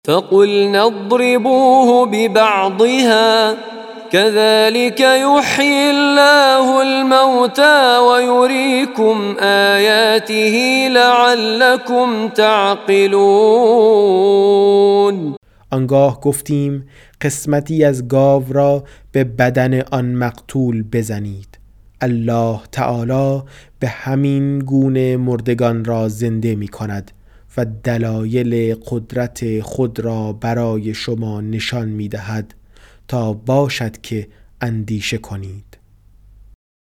فقلنا اضربوه ببعضها كذلك يحيي الله الموتى ويريكم آياته لعلكم تعقلون. آنگاه گفتیم قسمتی از گاو را به بدن آن مقتول بزنید. الله تعالی به همین گونه مردگان را زنده می کند و دلایل قدرت خود را برای شما نشان می دهد تا باشد که اندیشه کنید.